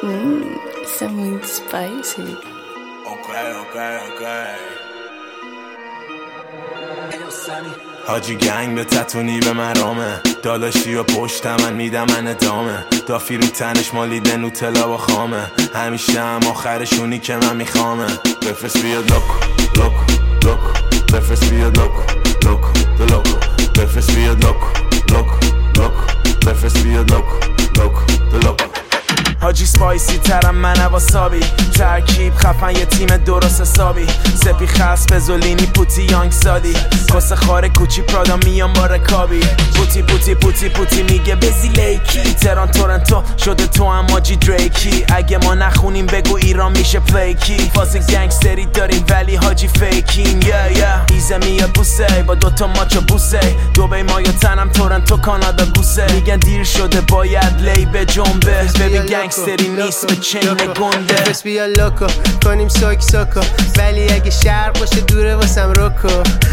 Something spicy. Okay. حاجی گنگ به تتونی به مرامه داداشی و پشت من میدم من ادامه دافی رو تنش مالیده نوتلا و خامه همیشه هم آخرشونی که من میخوامه بفرست بیاد لوکو بفرست بیاد لوکو بفرست بیاد لوکو بفرست بیاد لوکو حاجی سپایسی ترم من واسابی ترکیب خفن یه تیم درست حسابی سپی خاص بزولینی پوتی یانگ سادی کس خاره کوچی پرادا میام با رکابی پوتی میگه بزی لیکی تهران تورنتو شده تو هم حاجی دریکی اگه ما نخونیم بگو ایران میشه پلیکی فاز گنگستری داریم ولی حاجی فیکینگ ایزه میاد بوسه با دوتا ماچو بوسه دوبی ما یا تنم تورنتو کانادا گوسه میگن دیر شده باید لی به جنبه ببین گنگستری نیست به چین گنده بس بیا لوکو کنیم سوکو ولی اگه شرق باشه دوره واسم روکو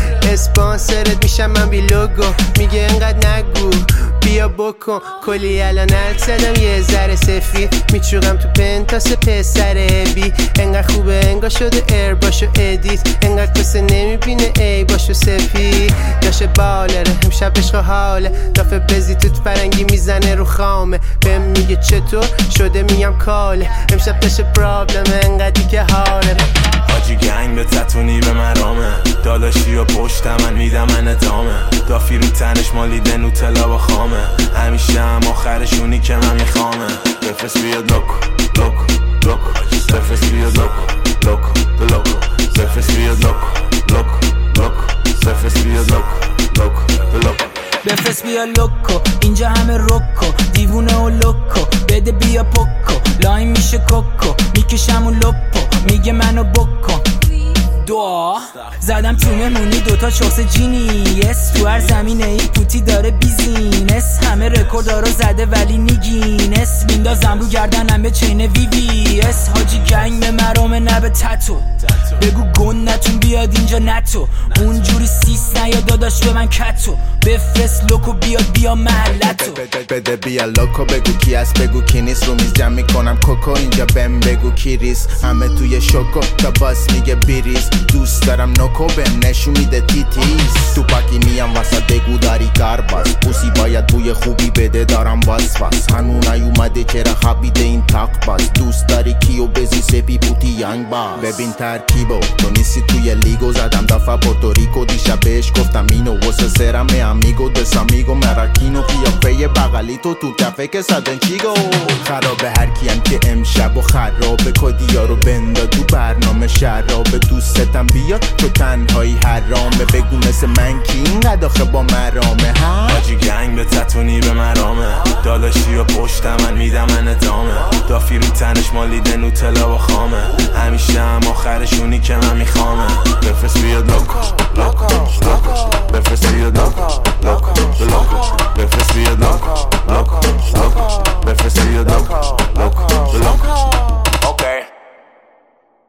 اسپانسرت میشم من بی لوگو میگه انقدر نگو بیا بکن کلی الان زدم یه ذره سفید میچوغم تو پنتاس پسر بی انقدر خوبه انگار شده ایر باشو ادیت انقدر کسه نمیبینه ای باشو سفید داشه بالره امشب عشق حاله دافه بزی توت فرنگی میزنه رو خامه بهم میگه چطور شده میگم کاله امشب داشه پرابلمه انقدری که حاله حاجی گنگ به تتونی به مرامه داداشی و پشت من میدم من ادامه دافی رو تنش مالیده نوتلا و خامه همیشه هم آخرشونی که من میخوامه بفرست بیاد لوکو بفرست بیاد لوکو بفرست بیاد لوکو بفرست بیاد لوکو بفرست بیا لوکو اینجا همه روکو دیوونه و لوکو بده بیا پوکو لاین میشه کوکو میکشم و لپو میگه منو بکن دعا زدم تو مهمونی دوتا چوس جینیس تو هر زمینه ای پوتی داره بیزینس همه رکوردا رو زده ولی نیگینس میندازم رو گردنم به چین VVS حاجی گنگ به مرامه نه به تتو بگو گن نتون بیاد اینجا نتو اونجوری سیس نیا داداش به من کتو بفرست لوکو بیاد بیا محلتو بده بیا لوکو بگو کی است بگو کی نیست رو میز جمع میکنم کوکو اینجا بهم بگو کی ریس همه توی شوکو تا باس میگه بیریز دوست دارم نوکو بهم نشون میده تیتیز تو پاکی میام واسه دگو داری کار باز پوسی باید بوی خوبی بده دارم باز هنون نیومده چرا خبیده این تاق باز دوست داری کیو بزی سپی پوتی یانگ باز ببین ترکیبو تو نیستی توی لیگو زدم دفعه پورتوریکو دیشب بهش گفتم اینو واسه سرم امیگو دسامیگو مراکینو قیافه بغلی تو کفه که صدن چیگو خرابه هر کیم که امشب و خرابه کدیا رو بندا تو برنامه شرابه دوستتم بیاد تو تنهایی حرامه بگو مثل من کی اینقدر آخه با مرامه حاجی گنگ به تتونی به مرامه داداشی و پشت من میدم من ادامه دافی رو تنش مالیده نوتلا و خامه همیشه هم آخرشونی که من میخوامه بفرست بیاد لوکو بفرست بیاد